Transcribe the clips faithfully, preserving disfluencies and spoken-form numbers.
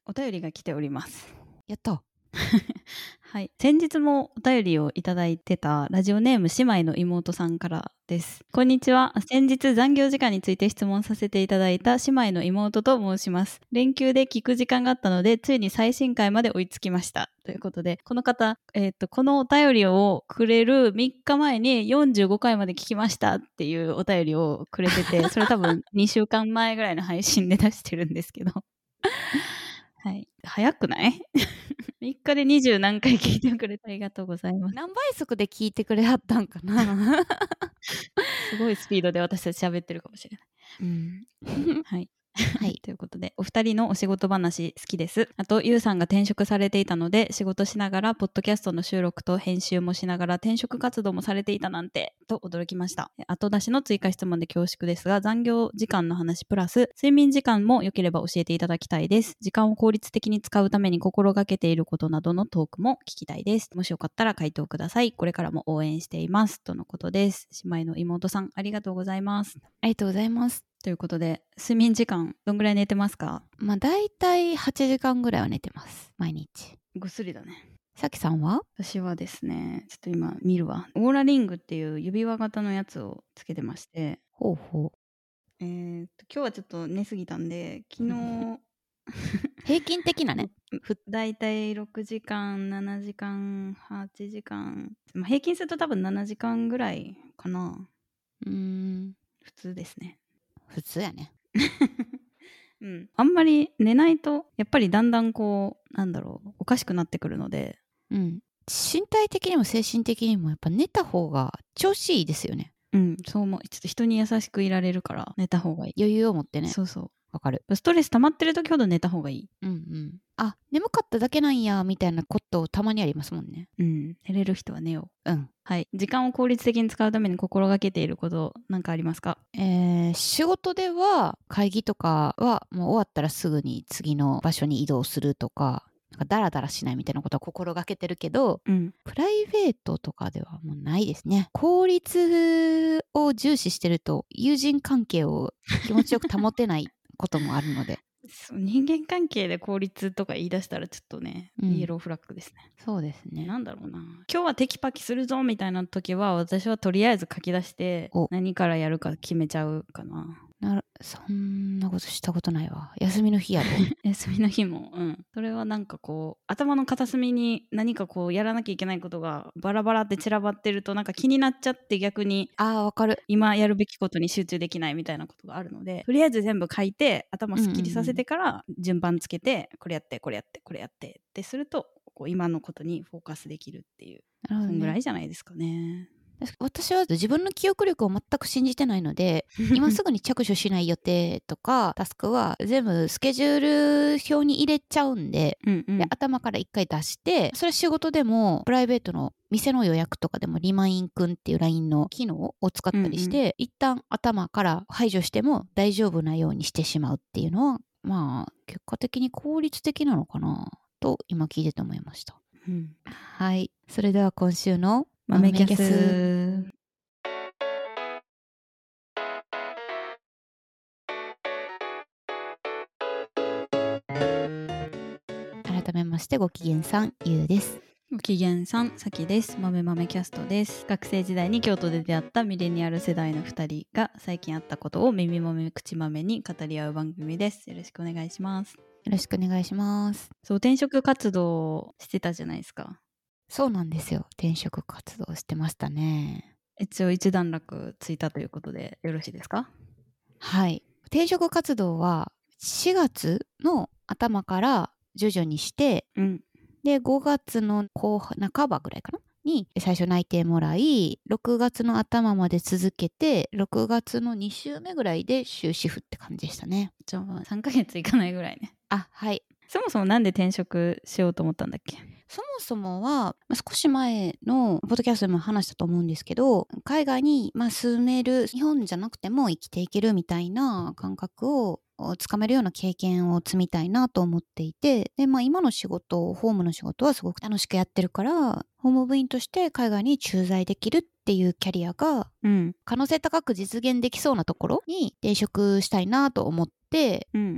お便りが来ております。 やったはい、先日もお便りをいただいてたラジオネーム姉妹の妹さんからです。こんにちは。先日残業時間について質問させていただいた姉妹の妹と申します。連休で聞く時間があったのでついに最新回まで追いつきましたということで、この方、えー、とこのお便りをくれるみっかまえによんじゅうごかいまで聞きましたっていうお便りをくれてて、それ多分にしゅうかんまえぐらいの配信で出してるんですけどはい、早くないみっかでにじゅう何回聞いてくれてありがとうございます。 何倍速で聞いてくれはったんかなすごいスピードで私たち喋ってるかもしれない。 うんはいはい、 ということでお二人のお仕事話好きです。あとゆうさんが転職されていたので仕事しながらポッドキャストの収録と編集もしながら転職活動もされていたなんてと驚きました。後出しの追加質問で恐縮ですが、残業時間の話プラス睡眠時間も良ければ教えていただきたいです。時間を効率的に使うために心がけていることなどのトークも聞きたいです。もしよかったら回答ください。これからも応援していますとのことです。姉妹の妹さんありがとうございます。 ありがとうございます。 ということで、睡眠時間どんぐらい寝てますか？ まあだいたいはちじかんぐらいは寝てます毎日。 ぐっすりだね。 さきさんは？ 私はですね、ちょっと今見るわ。オーラリングっていう指輪型のやつをつけてまして、 ほうほう。 えー、っと今日はちょっと寝すぎたんで、昨日平均的なね。 だいたいろくじかん、ななじかん、はちじかん、まあ、平均すると多分ななじかんぐらいかな。 うーん、 普通ですね。 普通やね。 うん、あんまり寝ないとやっぱりだんだんこうなんだろうおかしくなってくるので、 うん。身体的にも精神的にもやっぱ寝た方が調子いいですよね。 うん、そう思う。ちょっと人に優しくいられるから寝た方がいい。 余裕を持ってね。 そうそう。 わかる。 ストレス溜まってる時ほど寝た方がいい。 うんうん。あ、眠かっただけなんやみたいなことたまにありますもんね。 うん。寝れる人は寝よう。うん。 はい。時間を効率的に使うために心がけていることなんかありますか？ えー、仕事では会議とかはもう終わったらすぐに次の場所に移動するとか、なんかダラダラしないみたいなことは心がけてるけど、 うん。 プライベートとかではもうないですね。効率を重視してると友人関係を気持ちよく保てないこともあるので。 そう人間関係で効率とか言い出したらちょっとね、 うんイエローフラッグですね。 そうですね。 なんだろうな。今日はテキパキするぞみたいな時は私はとりあえず書き出してお何からやるか決めちゃうかな。 なるそんなことしたことないわ。休みの日やろ。 休みの日も、うん。それはなんかこう、頭の片隅に何かこうやらなきゃいけないことがバラバラって散らばってるとなんか気になっちゃって逆に、 ああ、わかる。 今やるべきことに集中できないみたいなことがあるので、とりあえず全部書いて頭すっきりさせてから順番つけて、これやってこれやってこれやってってすると、こう今のことにフォーカスできるっていう、 なるほどね、 そんぐらいじゃないですかね。 私は自分の記憶力を全く信じてないので今すぐに着手しない予定とかタスクは全部スケジュール表に入れちゃうんで、 うんうん、 で頭から一回出して、それは仕事でもプライベートの店の予約とかでもリマインくんっていう ライン の機能を使ったりして、うんうん、一旦頭から排除しても大丈夫なようにしてしまうっていうのはまあ結果的に効率的なのかなと今聞いてて思いました、うん、はい。それでは今週の豆キャス。 改めましてご機嫌さん、ゆうです。 ご機嫌さん、さきです。豆豆キャストです。学生時代に京都で出会ったミレニアル世代のふたりが最近あったことを耳豆口豆に語り合う番組です。よろしくお願いします。 よろしくお願いします。 そう、転職活動してたじゃないですか。 そうなんですよ。転職活動してましたね。 一応一段落ついたということでよろしいですか？ はい。転職活動はしがつの頭から徐々にして、うん、でごがつの後半ばぐらいかなに最初内定もらい、ろくがつの頭まで続けて、ろくがつのに週目ぐらいで終止符って感じでしたね。 じゃあさんかげついかないぐらいね。 あ、はい。 そもそもなんで転職しようと思ったんだっけ？ そもそもは少し前のポッドキャストでも話したと思うんですけど、海外にまあ住める、日本じゃなくても生きていけるみたいな感覚をつかめるような経験を積みたいなと思っていて、で、まあ今の仕事、ホームの仕事はすごく楽しくやってるから、ホーム部員として海外に駐在できるっていうキャリアが、うん、可能性高く実現できそうなところに転職したいなと思って、うんうん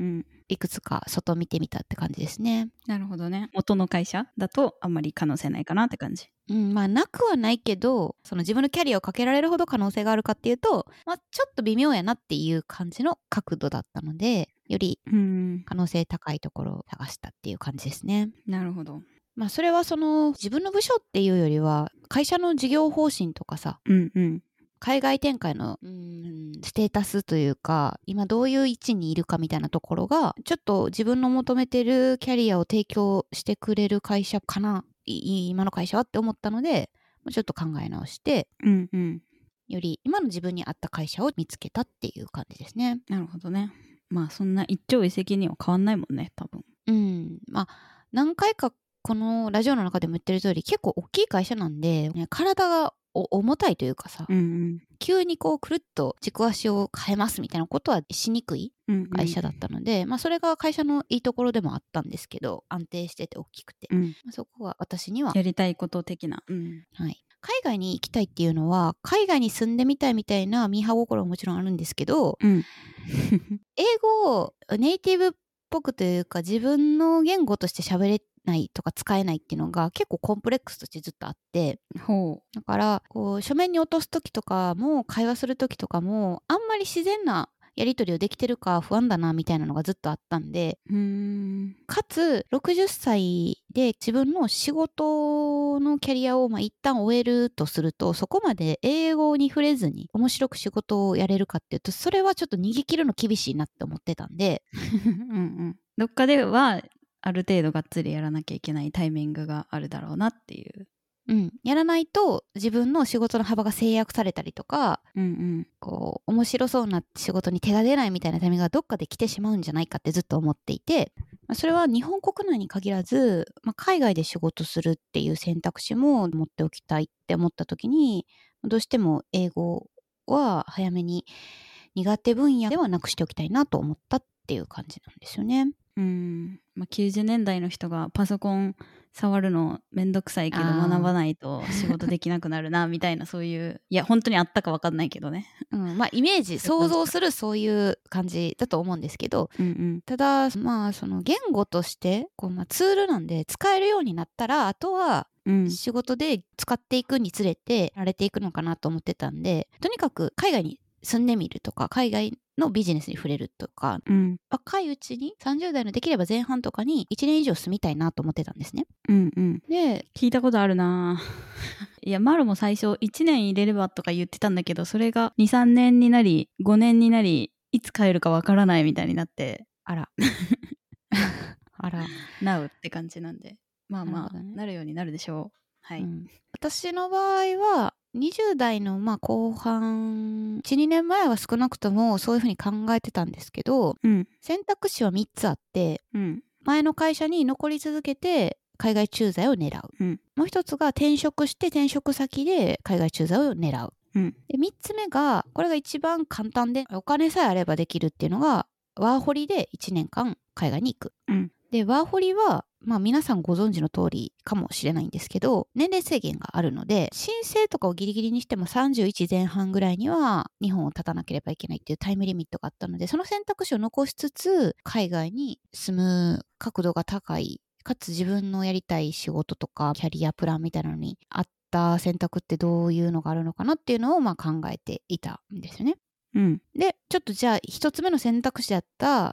いくつか外見てみたって感じですね。 なるほどね。元の会社だとあんまり可能性ないかなって感じ。 うん、まあなくはないけど、その自分のキャリアをかけられるほど可能性があるかっていうと、まあちょっと微妙やなっていう感じの角度だったので、よりうん可能性高いところを探したっていう感じですね。 なるほど。 まあそれはその自分の部署っていうよりは、会社の事業方針とかさ、 うんうん海外展開のうーんステータスというか、今どういう位置にいるかみたいなところが、ちょっと自分の求めてるキャリアを提供してくれる会社かな、い今の会社はって思ったので、ちょっと考え直して、 うんうんより今の自分に合った会社を見つけたっていう感じですね。 なるほどね。まあそんな一朝一夕には変わんないもんね多分。 うん。まあ、何回かこのラジオの中でも言ってる通り、結構大きい会社なんで、ね、体がお重たいというかさ、 うんうん急にこうくるっと軸足を変えますみたいなことはしにくいうんうん会社だったので、まあそれが会社のいいところでもあったんですけど、安定してて大きくて、 うんまあ、そこは私には、 やりたいこと的な。うんはい、海外に行きたいっていうのは、海外に住んでみたいみたいなミーハー心はもちろんあるんですけど、 うん英語をネイティブっぽくというか、自分の言語として喋れないとか使えないっていうのが結構コンプレックスとしてずっとあって、 ほだからこう書面に落とす時とかも会話する時とかもあんまり自然なやり取りをできてるか不安だなみたいなのがずっとあったんで、 う。うーんかつろくじゅっさいで自分の仕事のキャリアをまあ一旦終えるとすると、そこまで英語に触れずに面白く仕事をやれるかっていうと、それはちょっと逃げ切るの厳しいなって思ってたんで、 うんうんどっかではある程度がっつりやらなきゃいけないタイミングがあるだろうなっていう。 うん、やらないと自分の仕事の幅が制約されたりとか、 うんうんこう面白そうな仕事に手が出ないみたいなタイミングがどっかで来てしまうんじゃないかってずっと思っていて、まあそれは日本国内に限らず、まあ、海外で仕事するっていう選択肢も持っておきたいって思った時に、どうしても英語は早めに苦手分野ではなくしておきたいなと思ったっていう感じなんですよね。 うんまあ、きゅうじゅうねんだいの人がパソコン触るのめんどくさいけどあー学ばないと仕事できなくなるなみたいなそういういや本当にあったか分かんないけどね。 うん、まあイメージ想像するそういう感じだと思うんですけど、 うんうんただまあその言語としてこう、まあ、ツールなんで使えるようになったら、あとはうん仕事で使っていくにつれて慣れていくのかなと思ってたんで、とにかく海外に住んでみるとか海外のビジネスに触れるとか、 うん若いうちにさんじゅう代のできれば前半とかにいちねん以上住みたいなと思ってたんですね。 うんうんで、 聞いたことあるないやマルも最初いちねん入れればとか言ってたんだけどそれがにさんねんになりごねんになりいつ帰るかわからないみたいになってあらあら、 なうって感じなんでまあまあなるほどねなるようになるでしょう。はい、 うん、私の場合はにじゅう代のまあ後半 いちにねんまえは少なくともそういうふうに考えてたんですけど、 うん選択肢はみっつあって、 うん前の会社に残り続けて海外駐在を狙う、 うんもう一つが転職して転職先で海外駐在を狙う、 うんでみっつめがこれが一番簡単でお金さえあればできるっていうのがワーホリでいちねんかん海外に行く。 うんでワーホリはまあ皆さんご存知の通りかもしれないんですけど、年齢制限があるので、申請とかをギリギリにしてもさんじゅういち前半ぐらいには日本を立たなければいけないっていうタイムリミットがあったので、その選択肢を残しつつ海外に住む角度が高い、かつ自分のやりたい仕事とかキャリアプランみたいなのに合った選択ってどういうのがあるのかなっていうのをまあ考えていたんですよね。 うんで、ちょっとじゃあ一つ目の選択肢だった、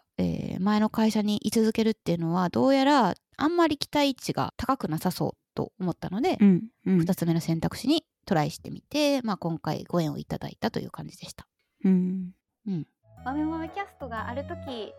えー前の会社に居続けるっていうのはどうやらあんまり期待値が高くなさそうと思ったので、 うんうん二つ目の選択肢にトライしてみて、まあ、今回ご縁をいただいたという感じでした。 うんうん。 豆豆キャストがあるとき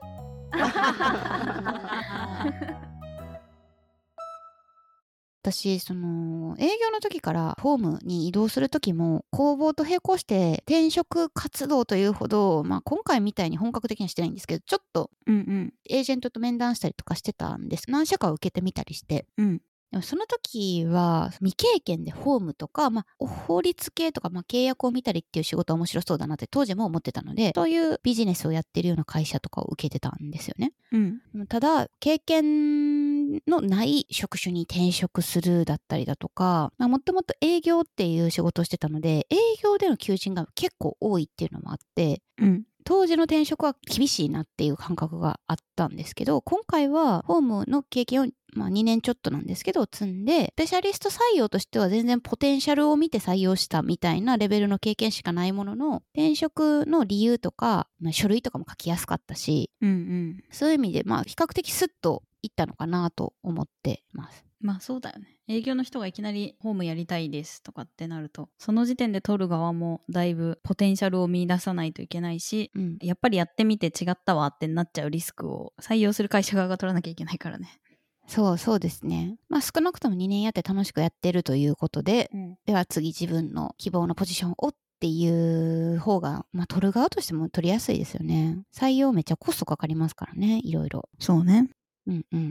私、その、営業の時からホームに移動する時も、工房と並行して転職活動というほど、まあ今回みたいに本格的にはしてないんですけど、ちょっとうんうんエージェントと面談したりとかしてたんです。何社か受けてみたりして。 うんでもその時は未経験でホームとか、まあ、法律系とか、まあ、契約を見たりっていう仕事は面白そうだなって当時も思ってたので、そういうビジネスをやってるような会社とかを受けてたんですよね。 うんただ、経験のない職種に転職するだったりだとか、まあ、もっともっと営業っていう仕事をしてたので、営業での求人が結構多いっていうのもあって、 うん当時の転職は厳しいなっていう感覚があったんですけど、今回はホームの経験を、まあ、にねんちょっとなんですけど積んで、スペシャリスト採用としては全然ポテンシャルを見て採用したみたいなレベルの経験しかないものの、転職の理由とか、まあ、書類とかも書きやすかったし、 うんうん、 そういう意味でまあ比較的スッといったのかなと思ってます。 まあそうだよね。営業の人がいきなりホームやりたいですとかってなると、その時点で取る側もだいぶポテンシャルを見出さないといけないし、 うん、 やっぱりやってみて違ったわってなっちゃうリスクを採用する会社側が取らなきゃいけないからね。 そうそうですね。まあ少なくともにねんやって楽しくやってるということで、 うん、 では次自分の希望のポジションをっていう方が、まあ取る側としても取りやすいですよね。採用めっちゃコストかかりますからね、いろいろ。 そうね。 うんうん。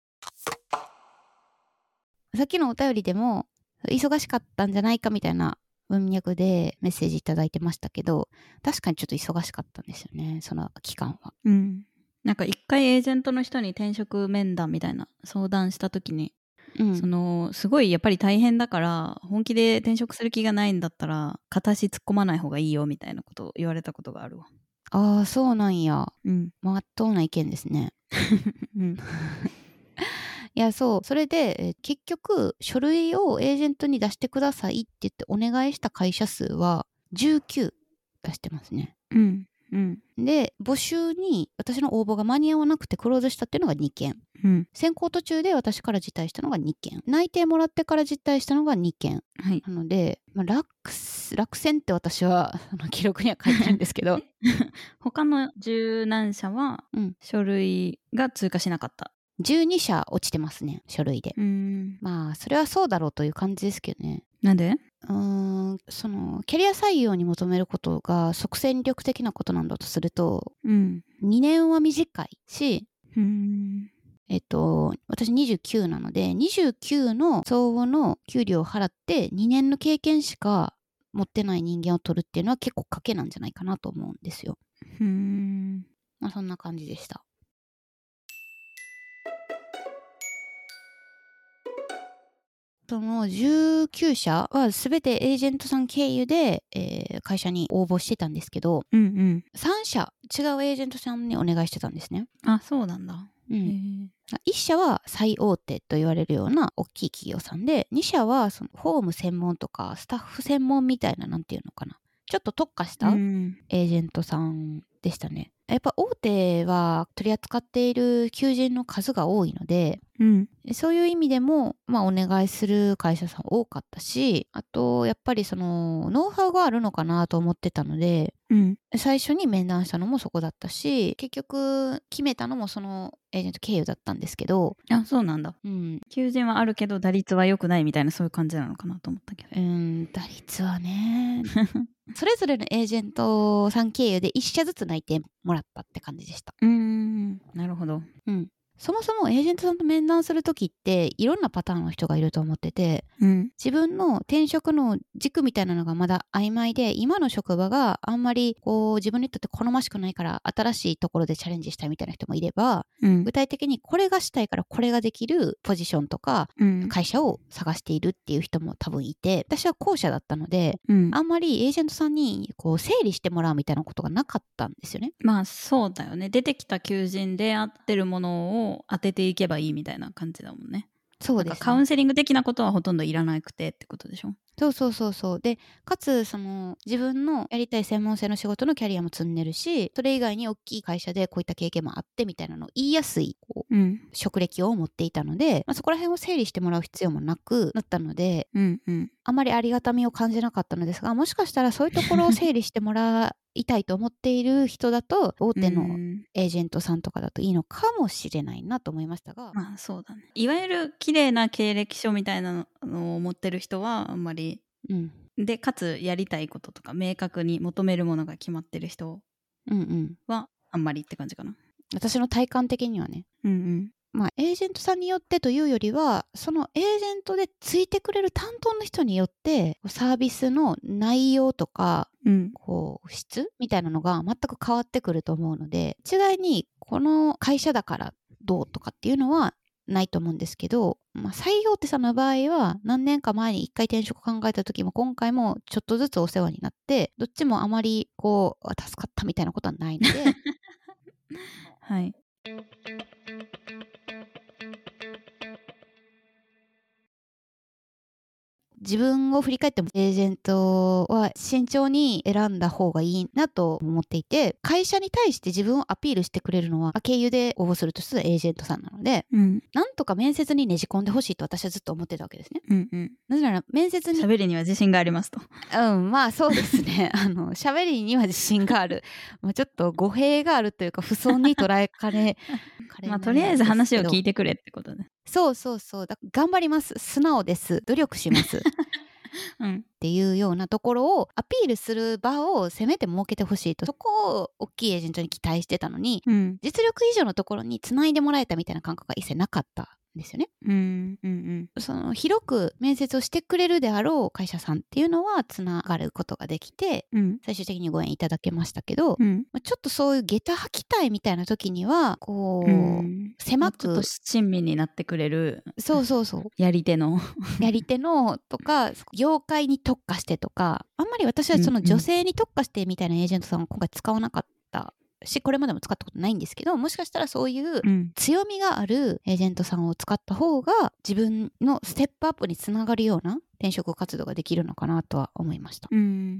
さっきのお便りでも忙しかったんじゃないかみたいな文脈でメッセージいただいてましたけど、確かにちょっと忙しかったんですよね、その期間は。 うん。なんか一回エージェントの人に転職面談みたいな相談した時に、うん、そのすごいやっぱり大変だから本気で転職する気がないんだったら片足突っ込まない方がいいよみたいなことを言われたことがあるわ。 ああ、そうなんや。 うん。 まっとうな意見ですね。 うん。 いや、そう。それで、えー、結局、書類をエージェントに出してくださいって言ってお願いした会社数はじゅうきゅう出してますね。 うん。うん、 で、募集に私の応募が間に合わなくてクローズしたっていうのがにけん。うん、選考途中で私から辞退したのがにけん。内定もらってから辞退したのがにけん。はい、なので、まあ、落, 落選って私はあの記録には書いてるんですけど他の十何社は書類が通過しなかった。 じゅうにしゃ落ちてますね、書類で。うん、まあそれはそうだろうという感じですけどね。 なんで？ うーんそのキャリア採用に求めることが即戦力的なことなんだとすると、うん、にねんは短いし、うーんえっと私にじゅうきゅうなのでにじゅうきゅうの相応の給料を払ってにねんの経験しか持ってない人間を取るっていうのは結構賭けなんじゃないかなと思うんですよ。うーんまあそんな感じでした。そのじゅうきゅうしゃは全てエージェントさん経由で、えー、会社に応募してたんですけど、うんうん、さんしゃ違うエージェントさんにお願いしてたんですね。 あ、そうなんだ。うん、 いっしゃは最大手と言われるような大きい企業さんで、にしゃはそのホーム専門とかスタッフ専門みたいな、なんていうのかな、ちょっと特化したエージェントさんでしたね。やっぱ大手は取り扱っている求人の数が多いので、うん、そういう意味でも、まあ、お願いする会社さん多かったし、あとやっぱりそのノウハウがあるのかなと思ってたので、うん、最初に面談したのもそこだったし、結局決めたのもそのエージェント経由だったんですけど。 あ、そうなんだ。うん、求人はあるけど打率は良くないみたいな、そういう感じなのかなと思ったけど。 うん、打率はねそれぞれのエージェントさん経由でいっしゃずつ内定もらったって感じでした。 うーん、なるほど。 うん。そもそもエージェントさんと面談するときっていろんなパターンの人がいると思ってて、うん、自分の転職の軸みたいなのがまだ曖昧で、今の職場があんまりこう自分にとって好ましくないから新しいところでチャレンジしたいみたいな人もいれば、うん、具体的にこれがしたいからこれができるポジションとか、うん、会社を探しているっていう人も多分いて、私は後者だったので、うん、あんまりエージェントさんにこう整理してもらうみたいなことがなかったんですよね。 まあそうだよね。出てきた求人で合ってるものを当てていけばいいみたいな感じだもんね。 そうですね。 カウンセリング的なことはほとんどいらなくてってことでしょ。 そうそうそうそう。で、かつその自分のやりたい専門性の仕事のキャリアも積んでるし、それ以外に大きい会社でこういった経験もあってみたいなのを言いやすいこう、うん、職歴を持っていたので、まあ、そこら辺を整理してもらう必要もなくなったので、うんうん、あまりありがたみを感じなかったのですが、もしかしたらそういうところを整理してもらいたいと思っている人だと大手のエージェントさんとかだといいのかもしれないなと思いましたが、 まあそうだね。いわゆる綺麗な経歴書みたいなのを持ってる人はあんまり、うん、でかつやりたいこととか明確に求めるものが決まってる人はあんまりって感じかな。 私の体感的にはね。 うんうん。 まあエージェントさんによってというよりは、そのエージェントでついてくれる担当の人によってサービスの内容とか、うん、こう質みたいなのが全く変わってくると思うので、一概にこの会社だからどうとかっていうのはないと思うんですけど、まあ、採用ってさんの場合は何年か前に一回転職考えた時も今回もちょっとずつお世話になってどっちもあまりこう助かったみたいなことはないのではい自分を振り返ってもエージェントは慎重に選んだ方がいいなと思っていて、会社に対して自分をアピールしてくれるのは経由で応募するとするエージェントさんなので、 うん、 なんとか面接にねじ込んでほしいと私はずっと思ってたわけですね。 うんうん、 なぜなら面接に喋りには自信がありますと。 うんまあそうですねあの喋りには自信があるまあちょっと語弊があるというか不遜に捉えかねまあとりあえず話を聞いてくれってことね。 そうそうそうだ頑張ります素直です努力しますうん、 っていうようなところをアピールする場をせめて設けてほしいと、そこを大きいエージェントに期待してたのに、 うん、 実力以上のところにつないでもらえたみたいな感覚が一切なかったんですよね。 うんうんうん、 その広く面接をしてくれるであろう会社さんっていうのはつながることができて、 うん、 最終的にご縁いただけましたけど、 うんまあ、ちょっとそういう下駄履きたいみたいな時にはこう、 うん、 狭くちょっと親身になってくれるそうそうそうやり手のやり手のとか業界に特化してとか、あんまり私はその女性に特化してみたいなエージェントさんを今回使わなかったし、これまでも使ったことないんですけど、もしかしたらそういう強みがあるエージェントさんを使った方が自分のステップアップにつながるような転職活動ができるのかなとは思いました。 うん、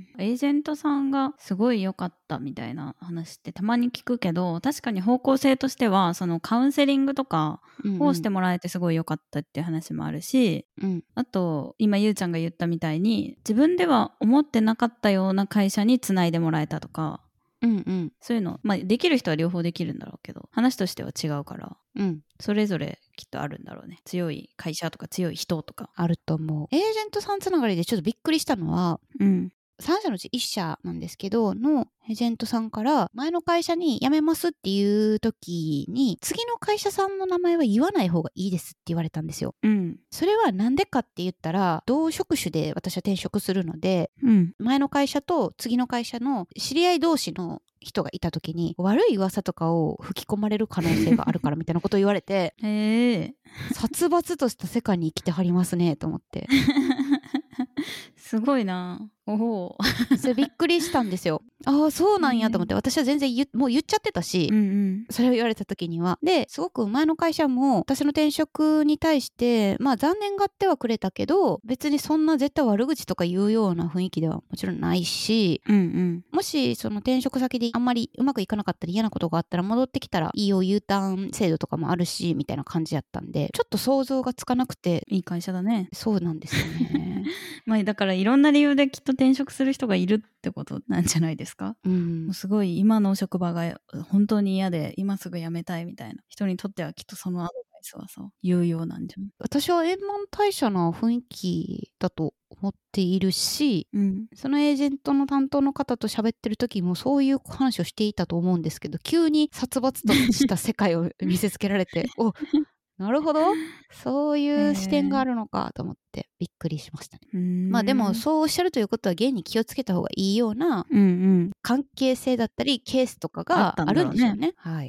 エージェントさんがすごい良かったみたいな話ってたまに聞くけど、確かに方向性としてはそのカウンセリングとかをしてもらえてすごい良かったっていう話もあるし、 うんうん、 あと今ゆうちゃんが言ったみたいに自分では思ってなかったような会社につないでもらえたとか、 うんうん、 そういうの、まあ、できる人は両方できるんだろうけど話としては違うから、 うん、 それぞれきっとあるんだろうね。強い会社とか強い人とかあると思う。エージェントさんつながりでちょっとびっくりしたのは、 うん、 さん社のうちいっ社なんですけどのエージェントさんから前の会社に辞めますっていう時に次の会社さんの名前は言わない方がいいですって言われたんですよ、 うん、 それはなんでかって言ったら同職種で私は転職するので、 うん、 前の会社と次の会社の知り合い同士の人がいた時に悪い噂とかを吹き込まれる可能性があるからみたいなことを言われてへえ殺伐とした世界に生きてはりますねと思ってすごいな。おおそれびっくりしたんですよ。ああそうなんやと思って、私は全然言もう言っちゃってたし、 うんうん、 それを言われた時にはですごく前の会社も私の転職に対してまあ残念がってはくれたけど別にそんな絶対悪口とか言うような雰囲気ではもちろんないし、 うんうん、 もしその転職先であんまりうまくいかなかったり嫌なことがあったら戻ってきたらいいよ U ターン制度とかもあるしみたいな感じやったんでちょっと想像がつかなくて。 いい会社だね。 そうなんですよねまあだからいろんな理由できっと転職する人がいるってことなんじゃないですか。 うん、 もうすごい今の職場が本当に嫌で今すぐ辞めたいみたいな人にとってはきっとそのアドバイスはさ有用なんじゃない。 私は円満退社な雰囲気だと思っているし、 うん、そのエージェントの担当の方と喋ってる時もそういう話をしていたと思うんですけど急に殺伐とした世界を見せつけられておなるほどそういう視点があるのかと思ってびっくりしましたね。まあでもそうおっしゃるということは現に気をつけた方がいいような関係性だったりケースとかがあるんですよね。はい。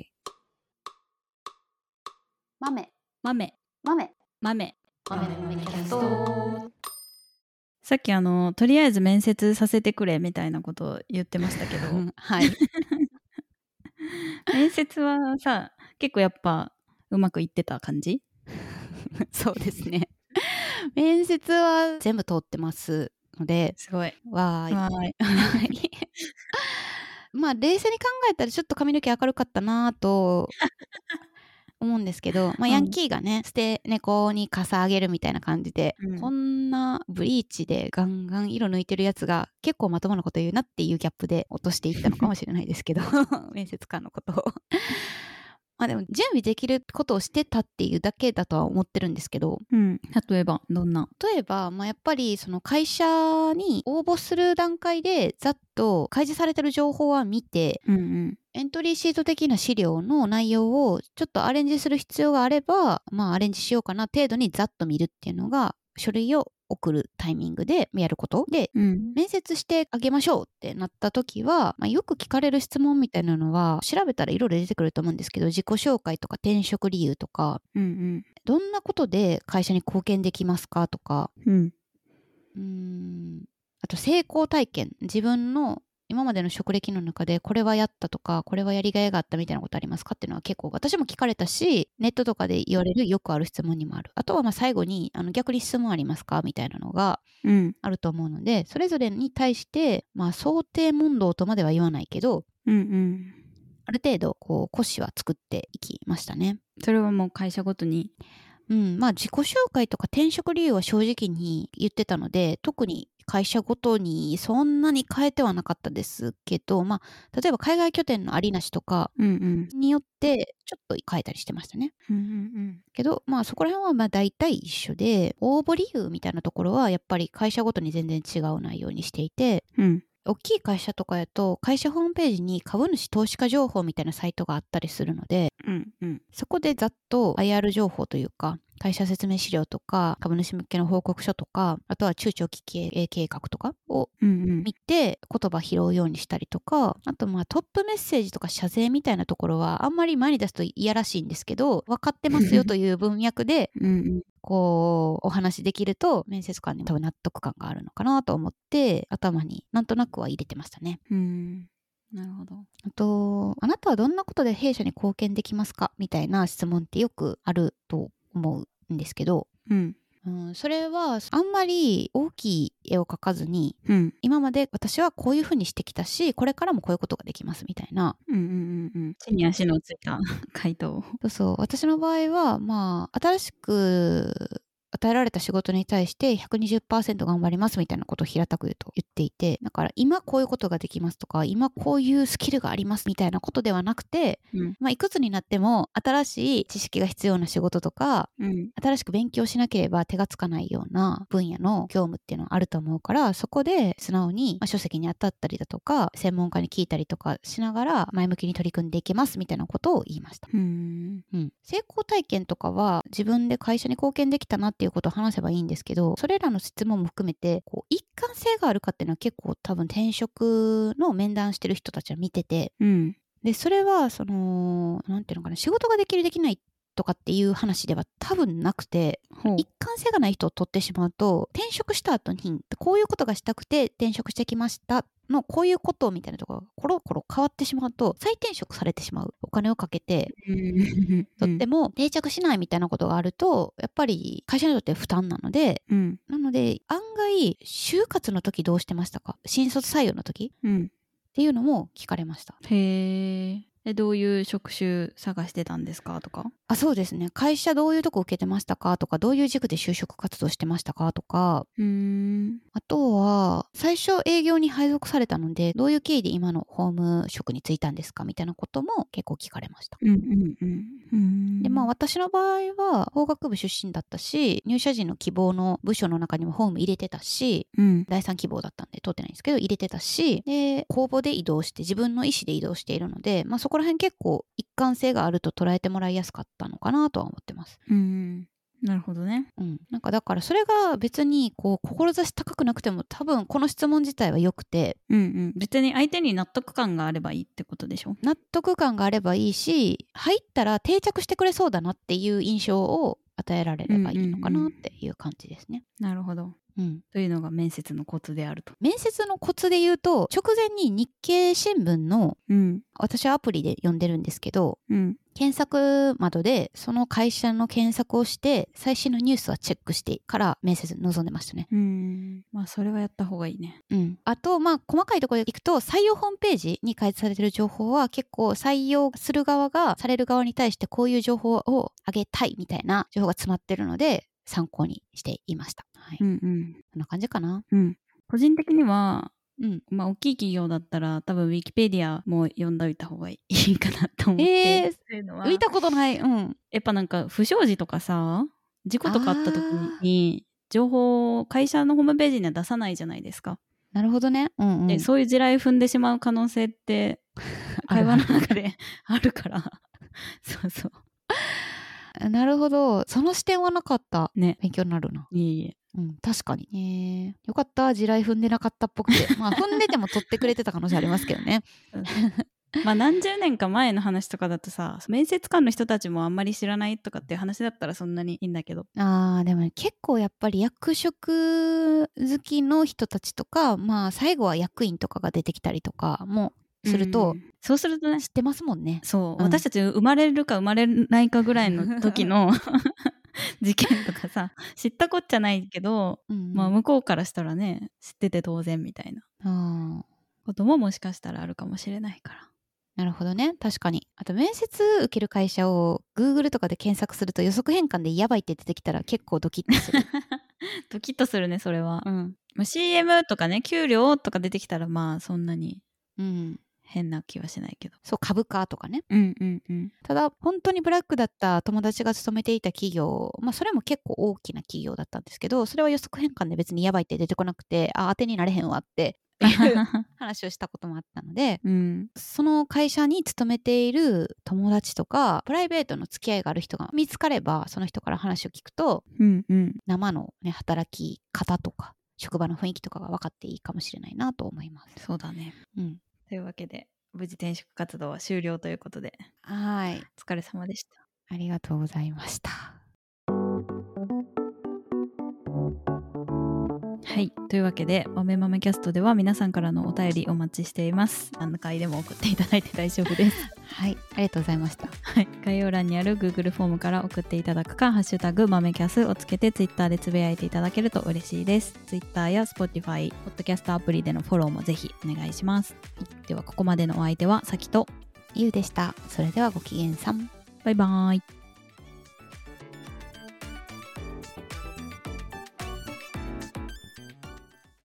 豆豆豆豆豆豆キャスト。 さっきあのとりあえず面接させてくれみたいなことを言ってましたけどはい面接はさ結構やっぱうまくいってた感じそうですね面接は全部通ってますのですごいわーいわーいまあ冷静に考えたらちょっと髪の毛明るかったなと思うんですけど、まあ、ヤンキーがね、うん、捨て猫に傘あげるみたいな感じで、うん、こんなブリーチでガンガン色抜いてるやつが結構まともなこと言うなっていうギャップで落としていったのかもしれないですけど面接官のことをまあでも準備できることをしてたっていうだけだとは思ってるんですけど、 うん、例えばどんな例えば、まあ、やっぱりその会社に応募する段階でざっと開示されてる情報は見て、 うんうん、 エントリーシート的な資料の内容をちょっとアレンジする必要があれば、まあアレンジしようかな程度にざっと見るっていうのが書類を送るタイミングでやることで、 うん面接してあげましょうってなった時は、まあ、よく聞かれる質問みたいなのは調べたらいろいろ出てくると思うんですけど、自己紹介とか転職理由とか、 うんどんなことで会社に貢献できますかとか、 うんうーんあと成功体験、自分の今までの職歴の中でこれはやったとかこれはやりがいがあったみたいなことありますかっていうのは結構私も聞かれたし、ネットとかで言われるよくある質問にもある。あとはまあ最後にあの逆に質問ありますかみたいなのがうんあると思うので、それぞれに対してまあ想定問答とまでは言わないけど、 うんうんある程度こう骨子は作っていきましたね。 それはもう会社ごとに。 うん、まあ自己紹介とか転職理由は正直に言ってたので、特に会社ごとにそんなに変えてはなかったですけど、まあ例えば海外拠点のありなしとかうんうんによってちょっと変えたりしてましたね。 うんうんけどまあそこら辺はまあ大体一緒で、応募理由みたいなところはやっぱり会社ごとに全然違う内容にしていて、 うん大きい会社とかやと会社ホームページに株主投資家情報みたいなサイトがあったりするので、 うんうんそこでざっと アイアール 情報というか会社説明資料とか株主向けの報告書とか、あとは中長期経営計画とかをうんうん見て言葉拾うようにしたりとか、あとまあトップメッセージとか謝罪みたいなところはあんまり前に出すといやらしいんですけど、分かってますよという文脈でうんうんこうお話できると面接官に多分納得感があるのかなと思って頭になんとなくは入れてましたね。 うんなるほど。 あと、あなたはどんなことで弊社に貢献できますかみたいな質問ってよくあると思うんですけど、 うんうん、それはあんまり大きい絵を描かずに、 うん今まで私はこういうふうにしてきたし、これからもこういうことができますみたいな。 うんうんうんうん地に足のついた回答。 そうそう、私の場合はまあ新しく与えられた仕事に対して ひゃくにじゅっパーセント 頑張りますみたいなことを平たく言うと言っていて、だから今こういうことができますとか今こういうスキルがありますみたいなことではなくて、 うんまあ、いくつになっても新しい知識が必要な仕事とかうん新しく勉強しなければ手がつかないような分野の業務っていうのはあると思うから、そこで素直に、まあ、書籍に当たったりだとか専門家に聞いたりとかしながら前向きに取り組んでいけますみたいなことを言いました。 うんうん、成功体験とかは自分で会社に貢献できたなっていうことを話せばいいんですけど、それらの質問も含めてこう一貫性があるかっていうのは結構多分転職の面談してる人たちは見てて、 うんでそれはそのなんていうのかな、仕事ができるできないとかっていう話では多分なくて、 ほう一貫性がない人を取ってしまうと転職した後にこういうことがしたくて転職してきましたのこういうことみたいなところがコロコロ変わってしまうと再転職されてしまう、お金をかけてうんとっても定着しないみたいなことがあるとやっぱり会社にとって負担なので、 うんなので案外就活の時どうしてましたか、新卒採用の時うんっていうのも聞かれました。 へえ。でどういう職種探してたんですかとか。 あ、そうですね。会社どういうとこ受けてましたかとか、どういう軸で就職活動してましたかとか、 うーんあとは最初営業に配属されたのでどういう経緯で今の法務職に就いたんですかみたいなことも結構聞かれました。 うんうんうんうんでまあ私の場合は法学部出身だったし、入社時の希望の部署の中にも法務入れてたし、 うんだいさん希望だったんで通ってないんですけど入れてたし、で公募で移動して自分の意思で移動しているので、まあそこら辺結構一貫性があると捉えてもらいやすかったのかなとは思ってます。 うんなるほどね。 うん、なんかだからそれが別にこう志高くなくても多分この質問自体は良くて、 うんうん別に相手に納得感があればいいってことでしょ。 納得感があればいいし、入ったら定着してくれそうだなっていう印象を与えられればいいのかなっていう感じですね。 なるほど。 うん、 というのが面接のコツであると。 面接のコツで言うと、直前に日経新聞の、 うん私はアプリで読んでるんですけど、 うん検索窓でその会社の検索をして最新のニュースはチェックしてから面接に臨んでましたね。 うんまあそれはやった方がいいね。 うん、あとまあ細かいところでいくと、採用ホームページに開示されている情報は結構採用する側がされる側に対してこういう情報をあげたいみたいな情報が詰まってるので参考にしていました。はい、 うんうんこんな感じかな。 うん個人的にはうん、 まあ大きい企業だったら多分ウィキペディアも読んどいた方がいいかなと思って、 えーそういうのは見たことない。うん。 やっぱなんか不祥事とかさ事故とかあった時に情報を会社のホームページには出さないじゃないですか。 なるほどね。うんうん。 でそういう地雷踏んでしまう可能性って会話の中であるからそうそうなるほど。その視点はなかった。 ね。 勉強になるな。 いえいえうん、確かに、えー、よかった、地雷踏んでなかったっぽくてまあ踏んでても取ってくれてた可能性ありますけどねまあ何十年か前の話とかだとさ、面接官の人たちもあんまり知らないとかっていう話だったらそんなにいいんだけど、 あーでも、ね、結構やっぱり役職好きの人たちとか、まあ最後は役員とかが出てきたりとかもすると、 うん、そうするとね、 知ってますもんね。 そう、 うん、 私たち生まれるか生まれないかぐらいの時の事件とかさ、知ったこっちゃないけど、うん、まあ向こうからしたらね、知ってて当然みたいなあことももしかしたらあるかもしれないから。 なるほどね、確かに。あと面接受ける会社を Google とかで検索すると予測変換でやばいって出てきたら結構ドキッとするドキッとするね、それは。 うん、 シーエム とかね、給料とか出てきたらまあそんなに変な気はしないけど、 そう、株価とかね、 うんうんうん、 ただ本当にブラックだった友達が勤めていた企業、まあそれも結構大きな企業だったんですけど、それは予測変換で別にやばいって出てこなくて、あ、当てになれへんわっていう話をしたこともあったので、うん、その会社に勤めている友達とかプライベートの付き合いがある人が見つかれば、その人から話を聞くと、うんうん、生の、ね、働き方とか職場の雰囲気とかが分かっていいかもしれないなと思います。 そうだね、うん、というわけで無事転職活動は終了ということで、 はい、 お疲れ様でした。 ありがとうございました。 はい、というわけで豆豆キャストでは皆さんからのお便りお待ちしています。何回でも送っていただいて大丈夫ですはい、ありがとうございました。 はい、概要欄にある Google フォームから送っていただくか、ハッシュタグ豆キャスをつけて Twitter でつぶやいていただけると嬉しいです。Twitter や Spotify、ポッドキャストアプリでのフォローもぜひお願いします。はい、ではここまでのお相手はさきとゆうでした。それではごきげんさん。 バイバーイ。